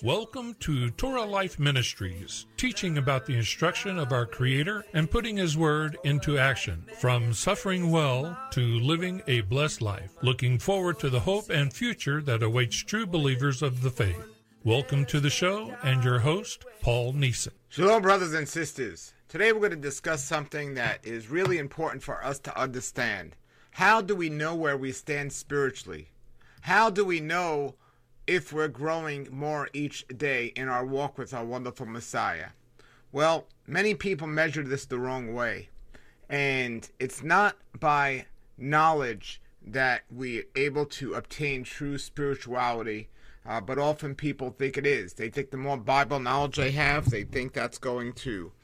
Welcome to Torah Life Ministries, teaching about the instruction of our Creator and putting His Word into action, from suffering well to living a blessed life, looking forward to the hope and future that awaits true believers of the faith. Welcome to the show and your host, Paul Neeson. Shalom, brothers and sisters. Today we're going to discuss something that is really important for us to understand. How do we know where we stand spiritually? How do we know if we're growing more each day in our walk with our wonderful Messiah? Well, many people measure this the wrong way. And it's not by knowledge that we're able to obtain true spirituality, but often people think it is. They think the more Bible knowledge they have, they think that's going to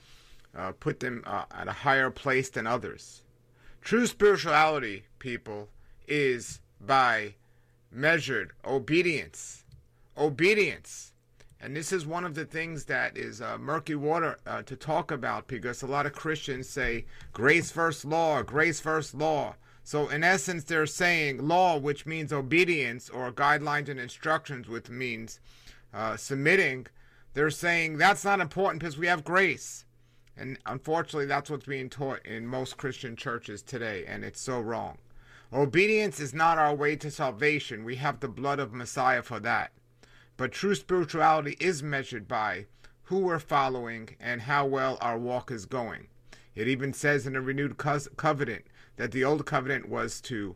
put them at a higher place than others. True spirituality, people, is by measured obedience. Obedience. And this is one of the things that is murky water to talk about, because a lot of Christians say grace first law, grace first law. So in essence, they're saying law, which means obedience, or guidelines and instructions, which means submitting. They're saying that's not important because we have grace. And unfortunately, that's what's being taught in most Christian churches today, and it's so wrong. Obedience is not our way to salvation. We have the blood of Messiah for that. But true spirituality is measured by who we're following and how well our walk is going. It even says in the renewed covenant that the old covenant was to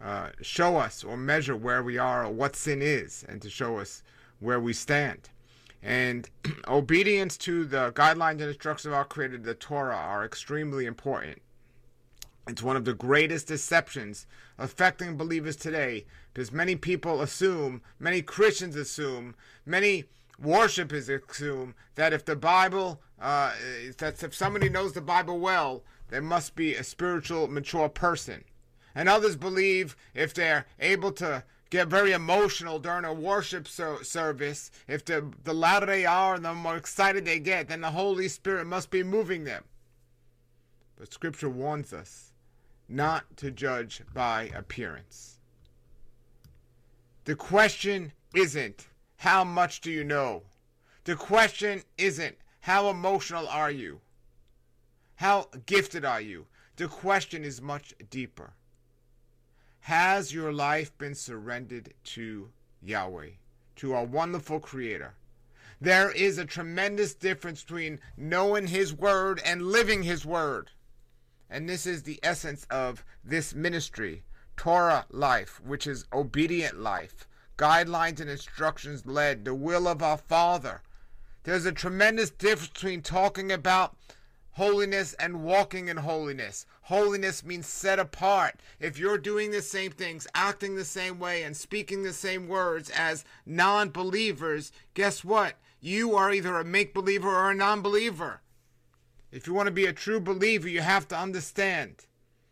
show us or measure where we are or what sin is, and to show us where we stand. And obedience to the guidelines and instructions of our Creator, the Torah, are extremely important. It's one of the greatest deceptions affecting believers today, because many people assume, many Christians assume, many worshipers assume that if the Bible, that if somebody knows the Bible well, there must be a spiritual, mature person. And others believe if they're able to get very emotional during a worship service, if the louder they are and the more excited they get, then the Holy Spirit must be moving them. But Scripture warns us not to judge by appearance. The question isn't, how much do you know? The question isn't, how emotional are you? How gifted are you? The question is much deeper. Has your life been surrendered to Yahweh, to our wonderful Creator? There is a tremendous difference between knowing His Word and living His Word. And this is the essence of this ministry, Torah life, which is obedient life, guidelines and instructions led, the will of our Father. There's a tremendous difference between talking about holiness and walking in holiness. Holiness means set apart. If you're doing the same things, acting the same way, and speaking the same words as non-believers, guess what? You are either a make-believer or a non-believer. If you want to be a true believer, you have to understand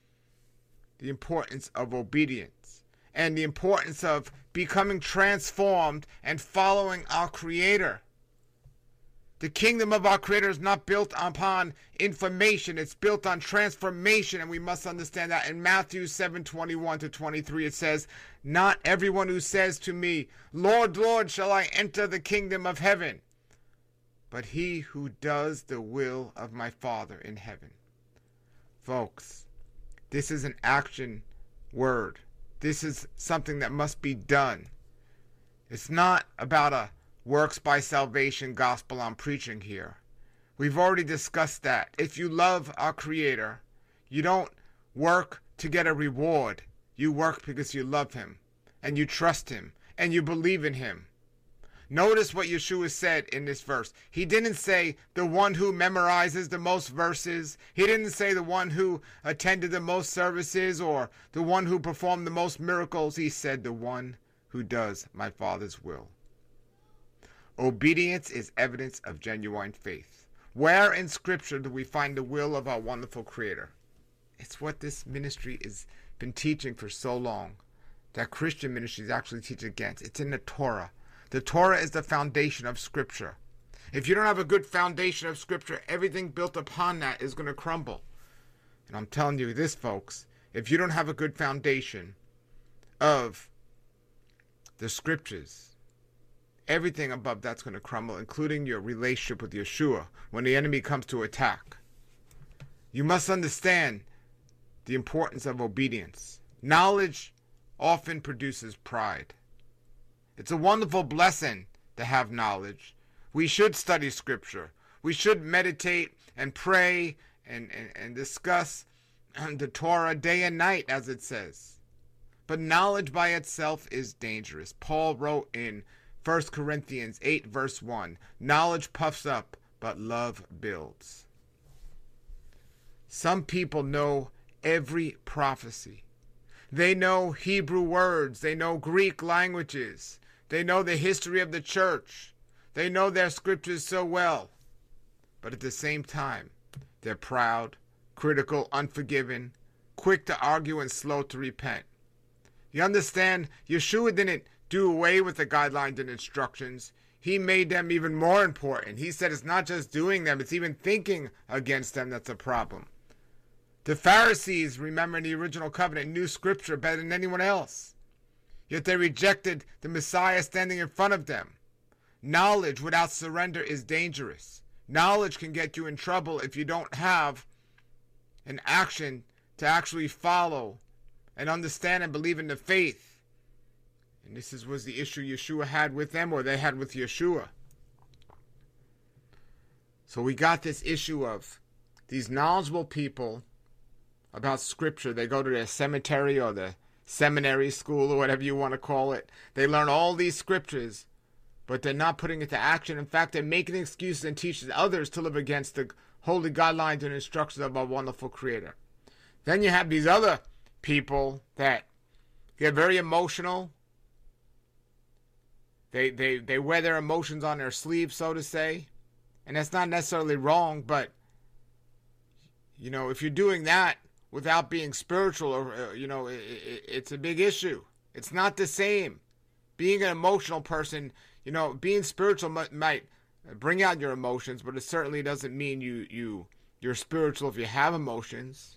the importance of obedience and the importance of becoming transformed and following our Creator. The kingdom of our Creator is not built upon information. It's built on transformation, and we must understand that. In Matthew 7:21-23, it says, "Not everyone who says to me, 'Lord, Lord,' shall I enter the kingdom of heaven, but he who does the will of my Father in heaven." Folks, this is an action word. This is something that must be done. It's not about a works by salvation gospel I'm preaching here. We've already discussed that. If you love our Creator, you don't work to get a reward. You work because you love Him, and you trust Him, and you believe in Him. Notice what Yeshua said in this verse. He didn't say the one who memorizes the most verses. He didn't say the one who attended the most services or the one who performed the most miracles. He said the one who does my Father's will. Obedience is evidence of genuine faith. Where in Scripture do we find the will of our wonderful Creator? It's what this ministry has been teaching for so long, that Christian ministries actually teach against. It's in the Torah. The Torah is the foundation of Scripture. If you don't have a good foundation of Scripture, everything built upon that is going to crumble. And I'm telling you this, folks, if you don't have a good foundation of the Scriptures, everything above that's going to crumble, including your relationship with Yeshua when the enemy comes to attack. You must understand the importance of obedience. Knowledge often produces pride. It's a wonderful blessing to have knowledge. We should study Scripture. We should meditate and pray and discuss the Torah day and night, as it says. But knowledge by itself is dangerous. Paul wrote in 1 Corinthians 8, verse 1, knowledge puffs up, but love builds. Some people know every prophecy. They know Hebrew words. They know Greek languages. They know the history of the church. They know their scriptures so well. But at the same time, they're proud, critical, unforgiving, quick to argue and slow to repent. You understand, Yeshua didn't do away with the guidelines and instructions. He made them even more important. He said it's not just doing them, it's even thinking against them that's a problem. The Pharisees, remember in the original covenant, knew Scripture better than anyone else. Yet they rejected the Messiah standing in front of them. Knowledge without surrender is dangerous. Knowledge can get you in trouble if you don't have an action to actually follow and understand and believe in the faith. And this was the issue Yeshua had with them, or they had with Yeshua. So we got this issue of these knowledgeable people about Scripture. They go to their cemetery or the seminary school or whatever you want to call it. They learn all these Scriptures, but they're not putting it to action. In fact, they're making excuses and teaching others to live against the holy guidelines and instructions of our wonderful Creator. Then you have these other people that get very emotional. They wear their emotions on their sleeve, so to say. And that's not necessarily wrong, but, you know, if you're doing that without being spiritual, or it's a big issue. It's not the same. Being an emotional person, being spiritual might bring out your emotions, but it certainly doesn't mean you're spiritual if you have emotions.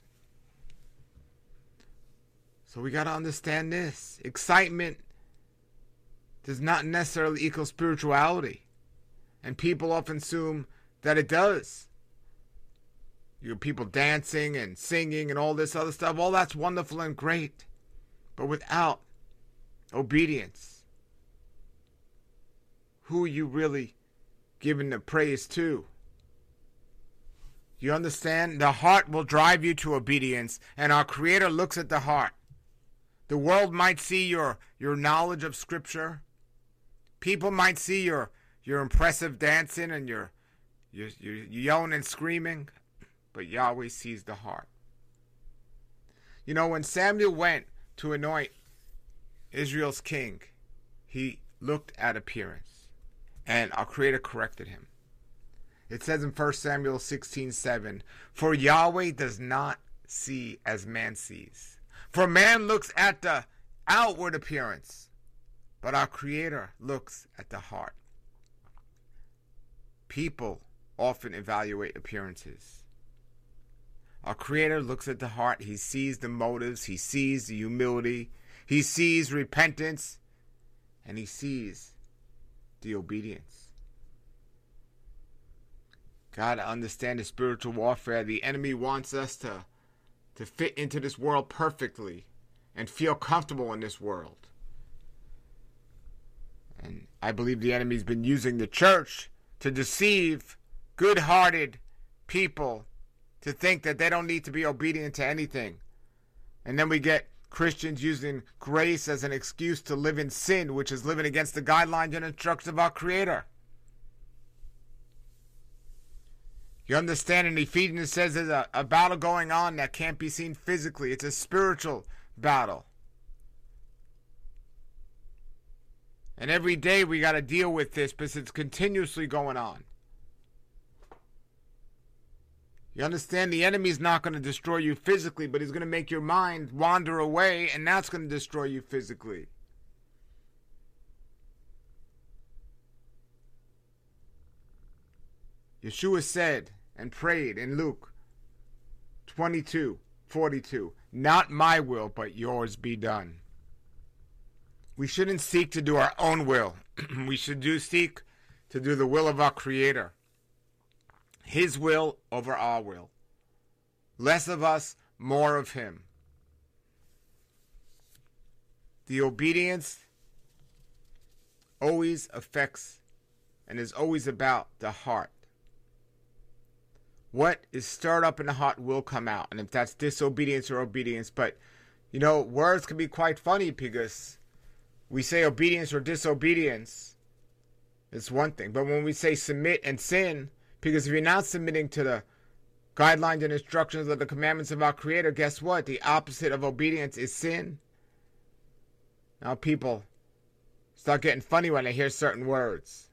So we got to understand this. Excitement does not necessarily equal spirituality. And people often assume that it does. People dancing and singing and all this other stuff, all that's wonderful and great. But without obedience, who are you really giving the praise to? You understand? The heart will drive you to obedience, and our Creator looks at the heart. The world might see your knowledge of Scripture. People might see your impressive dancing and your yelling and screaming. But Yahweh sees the heart. When Samuel went to anoint Israel's king, he looked at appearance, and our Creator corrected him. It says in 1 Samuel 16:7, for Yahweh does not see as man sees. For man looks at the outward appearance, but our Creator looks at the heart. People often evaluate appearances. Our Creator looks at the heart. He sees the motives. He sees the humility. He sees repentance. And He sees the obedience. Got to understand the spiritual warfare. The enemy wants us to fit into this world perfectly and feel comfortable in this world. And I believe the enemy's been using the church to deceive good-hearted people to think that they don't need to be obedient to anything. And then we get Christians using grace as an excuse to live in sin, which is living against the guidelines and instructions of our Creator. You understand, in Ephesians it says there's a battle going on that can't be seen physically. It's a spiritual battle. And every day we got to deal with this because it's continuously going on. You understand, the enemy's not going to destroy you physically, but he's going to make your mind wander away, and that's going to destroy you physically. Yeshua said and prayed in Luke 22:42, not my will, but yours be done. We shouldn't seek to do our own will. We should seek to do the will of our Creator. His will over our will. Less of us, more of Him. The obedience always affects and is always about the heart. What is stirred up in the heart will come out. And if that's disobedience or obedience. But, words can be quite funny because we say obedience or disobedience. It's one thing. But when we say submit and sin, because if you're not submitting to the guidelines and instructions of the commandments of our Creator, guess what? The opposite of obedience is sin. Now people start getting funny when they hear certain words.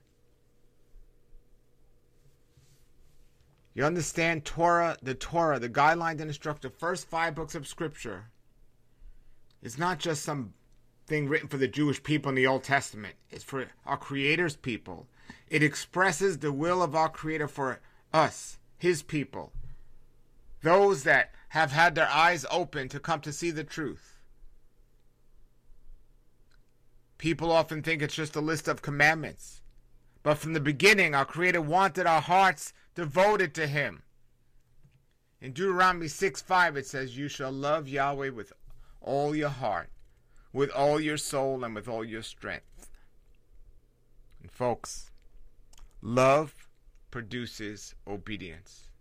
You understand the guidelines and instructions, the first 5 books of Scripture. It's not just some thing written for the Jewish people in the Old Testament. It's for our Creator's people. It expresses the will of our Creator for us, His people. Those that have had their eyes open to come to see the truth. People often think it's just a list of commandments. But from the beginning, our Creator wanted our hearts devoted to Him. In Deuteronomy 6:5, it says, "You shall love Yahweh with all your heart, with all your soul, and with all your strength." And folks, love produces obedience.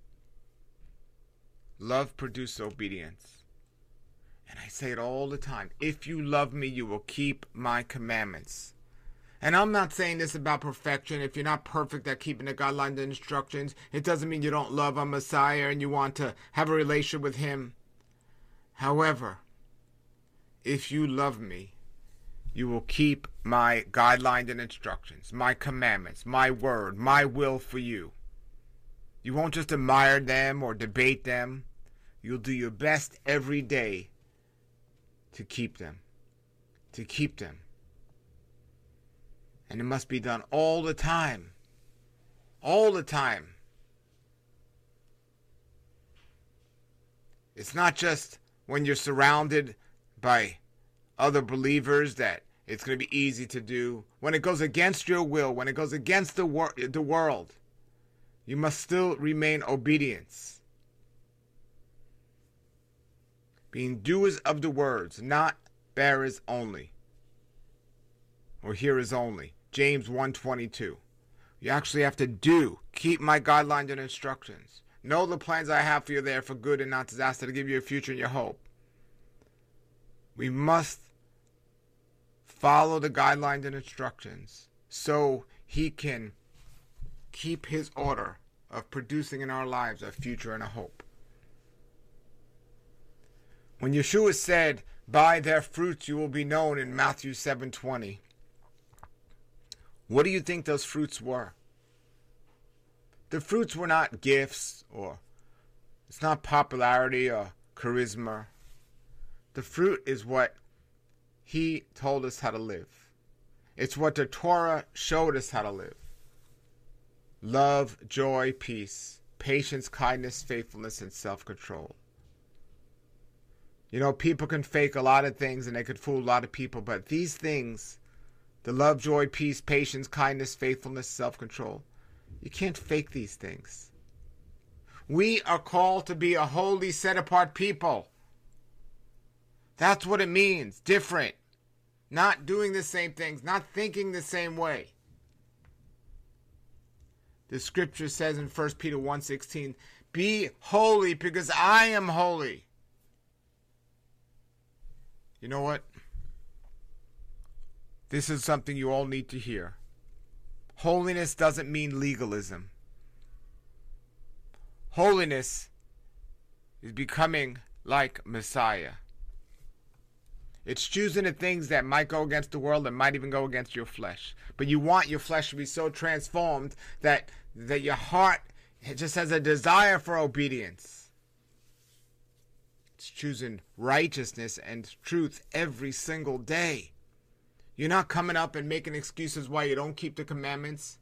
Love produces obedience. And I say it all the time. If you love me, you will keep my commandments. And I'm not saying this about perfection. If you're not perfect at keeping the guidelines and instructions, it doesn't mean you don't love our Messiah and you want to have a relationship with Him. However, if you love me, you will keep my guidelines and instructions, my commandments, my word, my will for you. You won't just admire them or debate them. You'll do your best every day to keep them. To keep them. And it must be done all the time. All the time. It's not just when you're surrounded by other believers that it's going to be easy to do. When it goes against your will, when it goes against the world, you must still remain obedient. Being doers of the words, not bearers only. Or hearers only. James 1:22. You actually have to do. Keep my guidelines and instructions. Know the plans I have for you there for good and not disaster, to give you a future and your hope. We must follow the guidelines and instructions so He can keep His order of producing in our lives a future and a hope. When Yeshua said, "By their fruits you will be known," in Matthew 7:20, what do you think those fruits were? The fruits were not gifts, or it's not popularity or charisma. The fruit is what He told us how to live. It's what the Torah showed us how to live. Love, joy, peace, patience, kindness, faithfulness, and self-control. People can fake a lot of things and they could fool a lot of people, but these things, the love, joy, peace, patience, kindness, faithfulness, self-control, you can't fake these things. We are called to be a holy, set-apart people. That's what it means. Different. Not doing the same things. Not thinking the same way. The scripture says in 1 Peter 1:16, "Be holy because I am holy." You know what? This is something you all need to hear. Holiness doesn't mean legalism. Holiness is becoming like Messiah. It's choosing the things that might go against the world and might even go against your flesh. But you want your flesh to be so transformed that your heart just has a desire for obedience. It's choosing righteousness and truth every single day. You're not coming up and making excuses why you don't keep the commandments.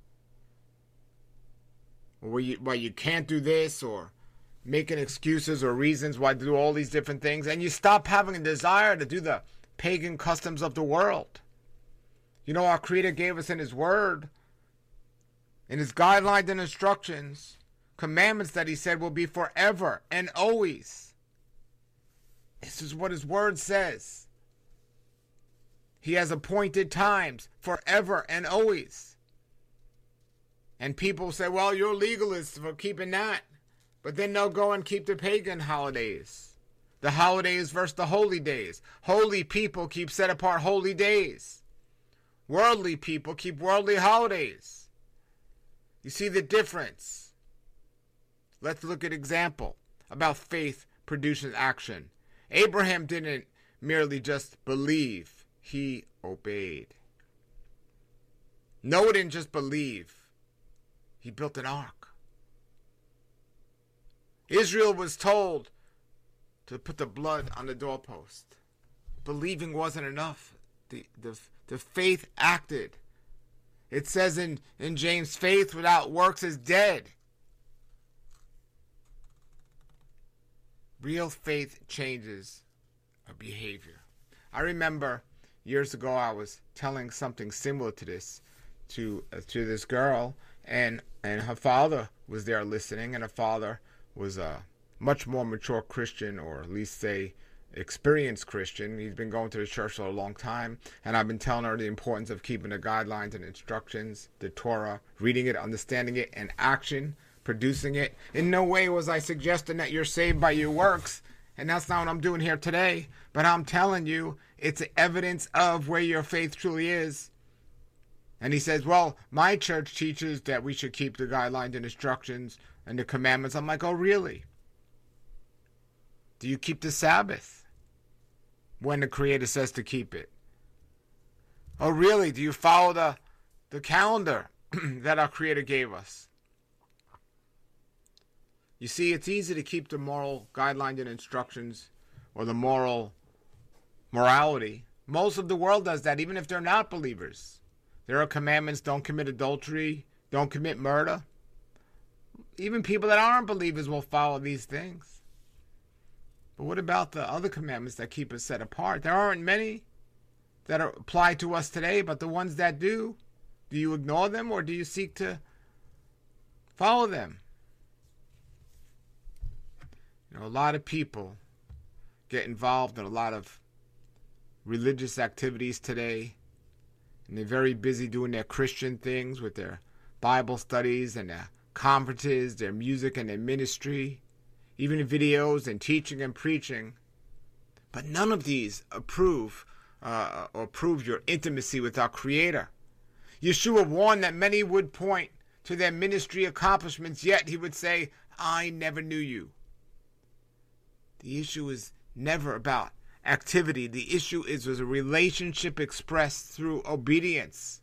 Or why you can't do this, or making excuses or reasons why to do all these different things. And you stop having a desire to do the pagan customs of the world. You know, our Creator gave us in His Word, in His guidelines and instructions, commandments that He said will be forever and always. This is what His Word says. He has appointed times forever and always. And people say, well, you're legalists for keeping that. But then they'll go and keep the pagan holidays. The holidays versus the holy days. Holy people keep set apart holy days. Worldly people keep worldly holidays. You see the difference? Let's look at an example about faith produces action. Abraham didn't merely just believe. He obeyed. Noah didn't just believe. He built an ark. Israel was told to put the blood on the doorpost. Believing wasn't enough. The faith acted. It says in James, faith without works is dead. Real faith changes our behavior. I remember years ago I was telling something similar to this to this girl, and her father was there listening, and her father was a much more mature Christian, or at least say experienced Christian. He's been going to the church for a long time, and I've been telling her the importance of keeping the guidelines and instructions, the Torah, reading it, understanding it, and action, producing it. In no way was I suggesting that you're saved by your works, and that's not what I'm doing here today, but I'm telling you it's evidence of where your faith truly is. And he says, well, my church teaches that we should keep the guidelines and instructions and the commandments. I'm like, oh, really? Do you keep the Sabbath when the Creator says to keep it? Oh, really? Do you follow the calendar that our Creator gave us? You see, it's easy to keep the moral guidelines and instructions, or the morality. Most of the world does that, even if they're not believers. There are commandments: don't commit adultery, don't commit murder. Even people that aren't believers will follow these things. But what about the other commandments that keep us set apart? There aren't many that are applied to us today, but the ones that do you ignore them, or do you seek to follow them? You know, a lot of people get involved in a lot of religious activities today, and they're very busy doing their Christian things with their Bible studies and their conferences, their music and their ministry, even videos and teaching and preaching. But none of these prove your intimacy with our Creator. Yeshua warned that many would point to their ministry accomplishments, yet he would say, I never knew you. The issue is never about activity. The issue is a relationship expressed through obedience.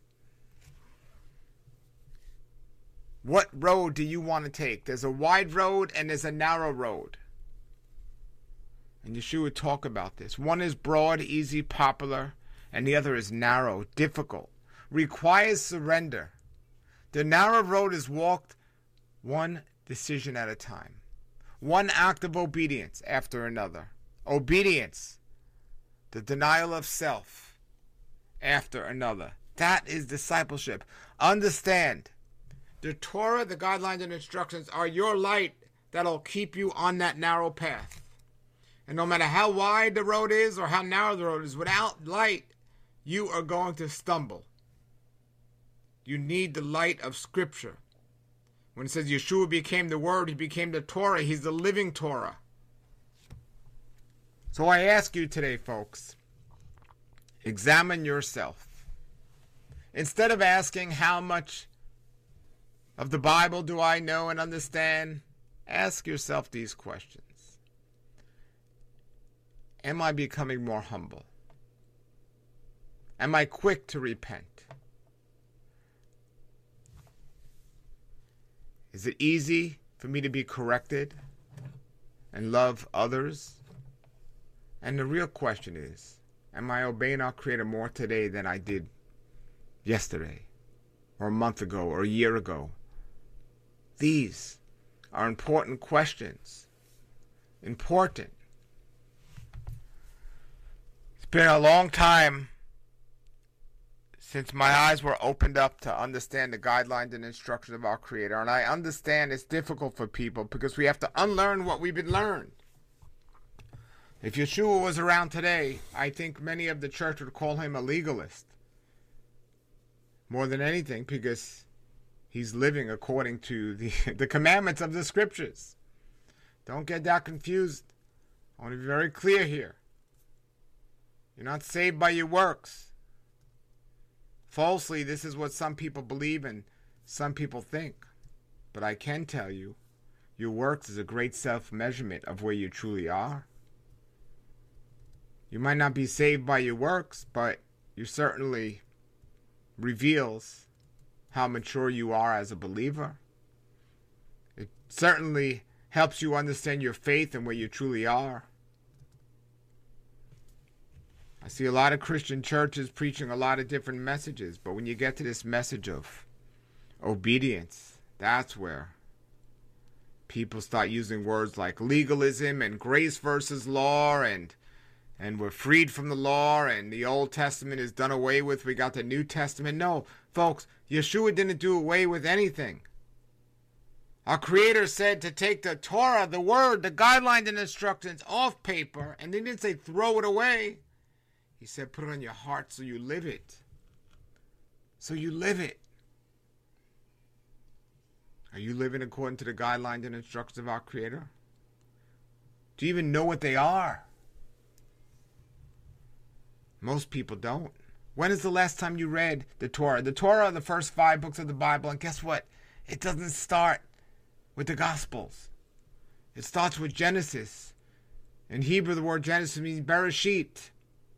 What road do you want to take? There's a wide road and there's a narrow road. And Yeshua talk about this. One is broad, easy, popular, and the other is narrow, difficult, requires surrender. The narrow road is walked one decision at a time. One act of obedience after another. Obedience, the denial of self, after another. That is discipleship. Understand, the Torah, the guidelines and instructions are your light that'll keep you on that narrow path. And no matter how wide the road is or how narrow the road is, without light, you are going to stumble. You need the light of Scripture. When it says Yeshua became the Word, he became the Torah. He's the living Torah. So I ask you today, folks, examine yourself. Instead of asking how much of the Bible do I know and understand, ask yourself these questions. Am I becoming more humble? Am I quick to repent? Is it easy for me to be corrected and love others? And the real question is, am I obeying our Creator more today than I did yesterday, or a month ago, or a year ago? These are important questions. Important. been a long time since my eyes were opened up to understand the guidelines and instructions of our Creator. And I understand it's difficult for people because we have to unlearn what we've been learned. If Yeshua was around today, I think many of the church would call him a legalist. More than anything, because he's living according to the commandments of the scriptures. Don't get that confused. I want to be very clear here. You're not saved by your works. Falsely, this is what some people believe and some people think. But I can tell you, your works is a great self-measurement of where you truly are. You might not be saved by your works, but you certainly reveals how mature you are as a believer. It certainly helps you understand your faith and where you truly are. I see a lot of Christian churches preaching a lot of different messages, but when you get to this message of obedience, that's where people start using words like legalism and grace versus law and we're freed from the law and the Old Testament is done away with. We got the New Testament. No, folks, Yeshua didn't do away with anything. Our Creator said to take the Torah, the Word, the guidelines and instructions off paper, and he didn't say throw it away. He said put it on your heart so you live it. So you live it. Are you living according to the guidelines and instructions of our Creator? Do you even know what they are? Most people don't. When is the last time you read the Torah? The Torah are the first 5 books of the Bible, and guess what? It doesn't start with the Gospels. It starts with Genesis. In Hebrew, the word Genesis means Bereshit.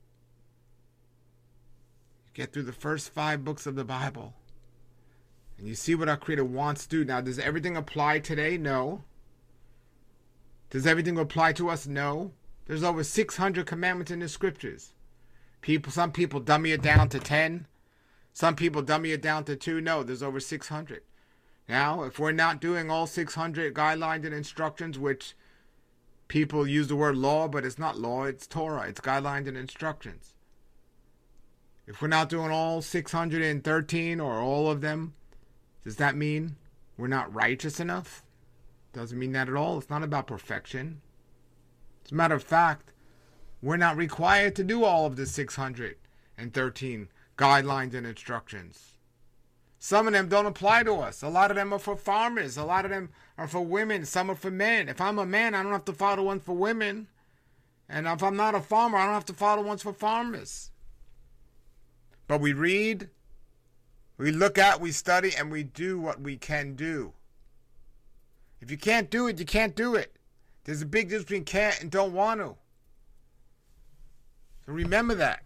You get through the first 5 books of the Bible, and you see what our Creator wants to do. Now, does everything apply today? No. Does everything apply to us? No. There's over 600 commandments in the Scriptures. Some people dummy it down to 10. Some people dummy it down to 2. No, there's over 600. Now, if we're not doing all 600 guidelines and instructions, which people use the word law, but it's not law, it's Torah, it's guidelines and instructions. If we're not doing all 613 or all of them, does that mean we're not righteous enough? Doesn't mean that at all. It's not about perfection. As a matter of fact, we're not required to do all of the 613 guidelines and instructions. Some of them don't apply to us. A lot of them are for farmers. A lot of them are for women. Some are for men. If I'm a man, I don't have to follow the ones for women. And if I'm not a farmer, I don't have to follow the ones for farmers. But we read, we look at, we study, and we do what we can do. If you can't do it, you can't do it. There's a big difference between can't and don't want to. So remember that.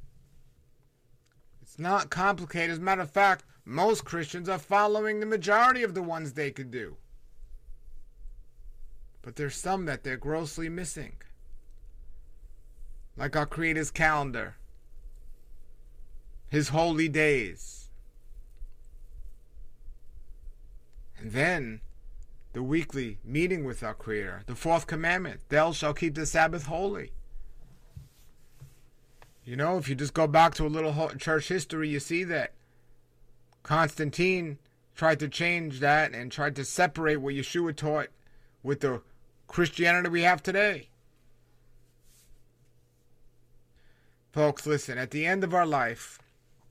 It's not complicated. As a matter of fact, most Christians are following the majority of the ones they could do. But there's some that they're grossly missing. Like our Creator's calendar. His holy days. And then the weekly meeting with our Creator. The 4th commandment. Thou shalt keep the Sabbath holy. You know, if you just go back to a little church history, you see that Constantine tried to change that and tried to separate what Yeshua taught with the Christianity we have today. Folks, listen, at the end of our life,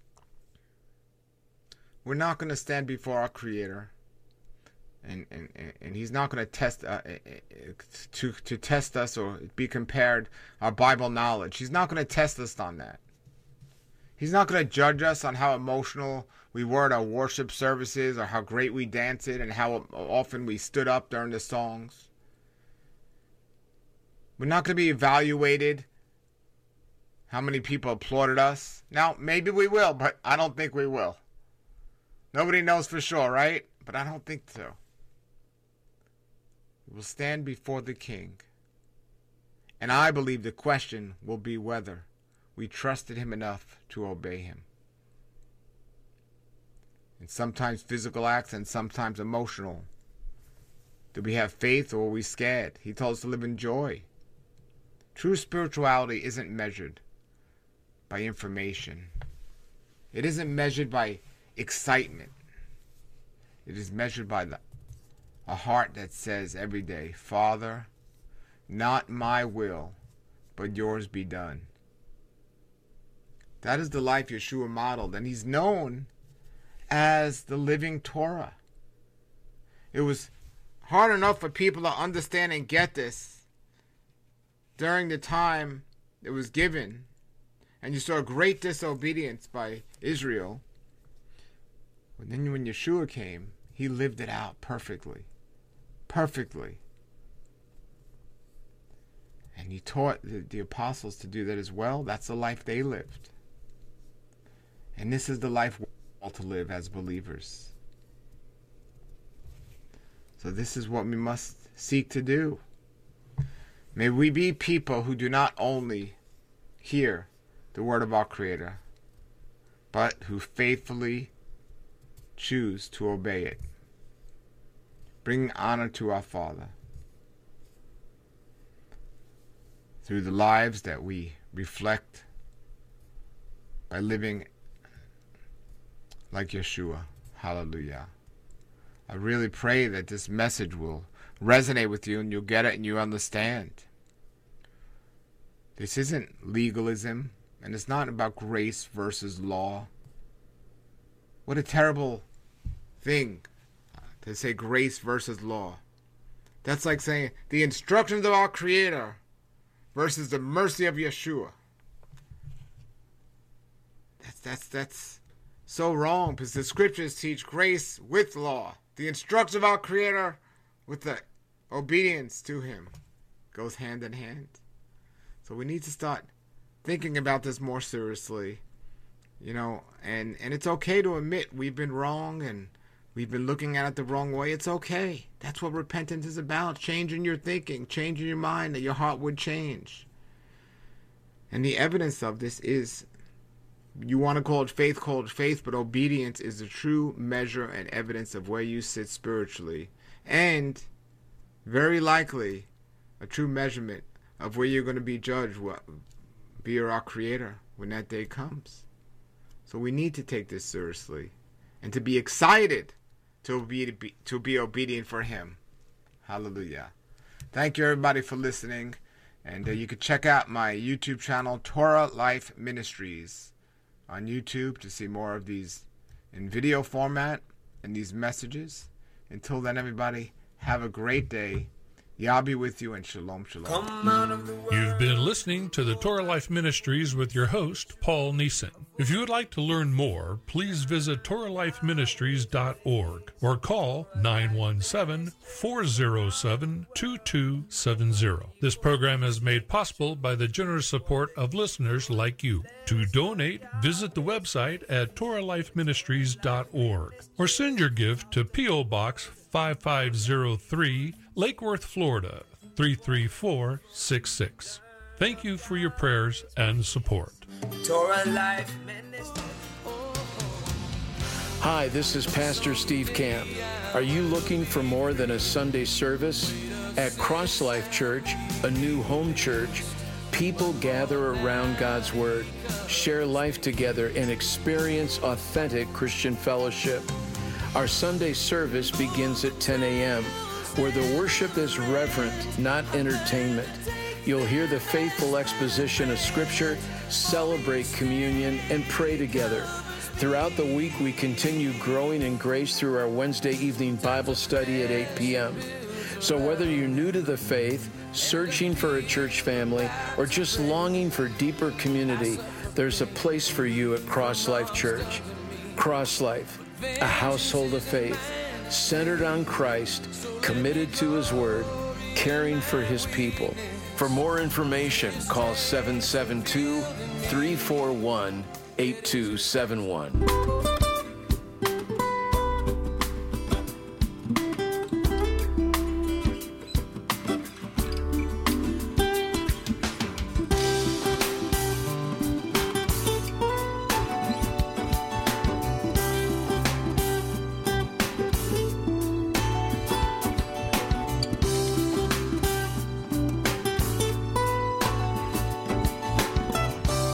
we're not going to stand before our Creator. And he's not going to test to test us or be compared our Bible knowledge. He's not going to test us on that. He's not going to judge us on how emotional we were at our worship services or how great we danced and how often we stood up during the songs. We're not going to be evaluated how many people applauded us. Now, maybe we will, but I don't think we will. Nobody knows for sure, right? But I don't think so. We will stand before the King. And I believe the question will be whether we trusted him enough to obey him. And sometimes physical acts and sometimes emotional. Do we have faith or are we scared? He told us to live in joy. True spirituality isn't measured by information. It isn't measured by excitement. It is measured by a heart that says every day, Father, not my will, but yours be done. That is the life Yeshua modeled, and he's known as the living Torah. It was hard enough for people to understand and get this during the time it was given, and you saw great disobedience by Israel. But then when Yeshua came, he lived it out perfectly. Perfectly. And he taught the apostles to do that as well. That's the life they lived. And this is the life we're all to live as believers. So this is what we must seek to do. May we be people who do not only hear the word of our Creator, but who faithfully choose to obey it, bringing honor to our Father through the lives that we reflect by living like Yeshua. Hallelujah. I really pray that this message will resonate with you and you'll get it and you understand. This isn't legalism, and it's not about grace versus law. What a terrible thing to say grace versus law. That's like saying the instructions of our Creator versus the mercy of Yeshua. That's so wrong, because the scriptures teach grace with law. The instructions of our Creator with the obedience to Him goes hand in hand. So we need to start thinking about this more seriously, and it's okay to admit we've been wrong and we've been looking at it the wrong way. It's okay. That's what repentance is about, changing your thinking, changing your mind, that your heart would change. And the evidence of this is, you want to call it faith, but obedience is the true measure and evidence of where you sit spiritually, and very likely a true measurement of where you're going to be judged via our Creator when that day comes. So we need to take this seriously and to be excited to be obedient for Him. Hallelujah. Thank you, everybody, for listening. And you can check out my YouTube channel, Torah Life Ministries, on YouTube to see more of these in video format and these messages. Until then, everybody, have a great day. Yah be with you, and shalom, shalom. You've been listening to the Torah Life Ministries with your host, Paul Neeson. If you would like to learn more, please visit TorahLifeMinistries.org or call 917-407-2270. This program is made possible by the generous support of listeners like you. To donate, visit the website at TorahLifeMinistries.org or send your gift to P.O. Box 5503, Lake Worth, Florida, 33466. Thank you for your prayers and support. Torah Life Ministry. Hi, this is Pastor Steve Camp. Are you looking for more than a Sunday service? At Cross Life Church, a new home church, people gather around God's Word, share life together, and experience authentic Christian fellowship. Our Sunday service begins at 10 a.m., where the worship is reverent, not entertainment. You'll hear the faithful exposition of Scripture, celebrate communion, and pray together. Throughout the week, we continue growing in grace through our Wednesday evening Bible study at 8 p.m. So whether you're new to the faith, searching for a church family, or just longing for deeper community, there's a place for you at Cross Life Church. Cross Life, a household of faith, centered on Christ, committed to His Word, caring for His people. For more information, call 772-341-8271.